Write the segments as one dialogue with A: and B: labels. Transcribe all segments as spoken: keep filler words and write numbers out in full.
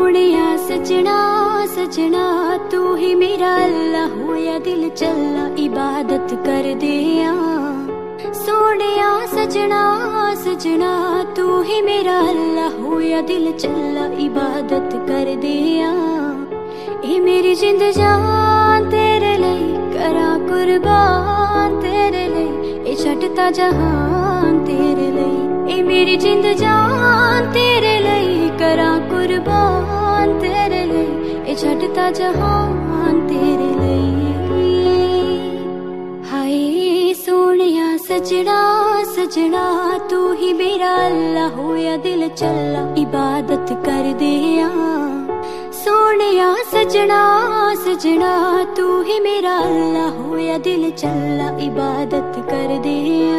A: सोनिया सजना सजना तू ही मेरा अल्लाह होया दिल चला इबादत कर दिया। सोनिया सजना सजना तू ही मेरा अल्लाह होया दिल चला इबादत कर दिया। ए मेरी जिंद जान तेरे लिए करा कुर्बान तेरे लिए ए छटता जहान तेरे लिए। ए मेरी जिंद जान तेरे लिए करा कुर्बान तेरे लिए ए छटता जहान तेरे लिए। हाय सोनिया सजना सजना तू ही मेरा अल्लाह होया दिल चला इबादत कर दिया। सोनिया सजना सजना तू ही मेरा अल्लाह होया दिल चला इबादत कर दिया।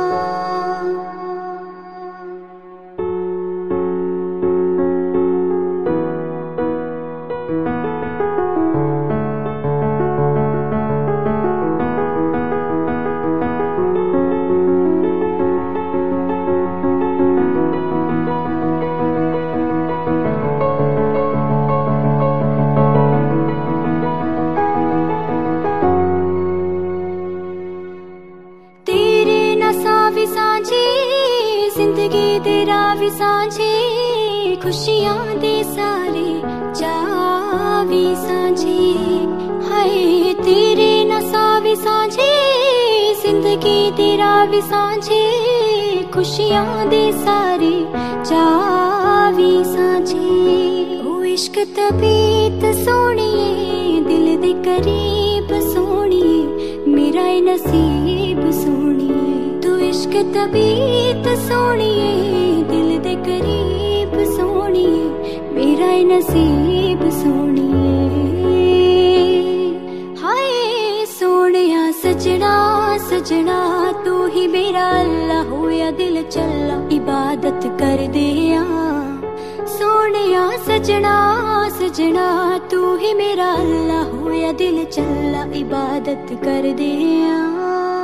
A: जिंदगी तेरा भी सांझे खुशियां दे सारे चावी सांझे। हाय तेरे नसा भी सांझे जिंदगी तेरा भी सांझे खुशियां दे सारे चावी सांझे। ओ इश्क तबीयत सोनिए दिल दे करीब सोनिए मेरा ए नसीब सोनिए। तू इश्क तबीयत सोनिए दिल दे करीब सोनिए मेरा ए नसीब सोनिए। हाय सोनिया सजना सजना तू ही मेरा अल्लाह होया दिल चला इबादत कर दिया। सोनिया सजना सजना तू ही मेरा अल्लाह होया दिल चला इबादत कर दिया।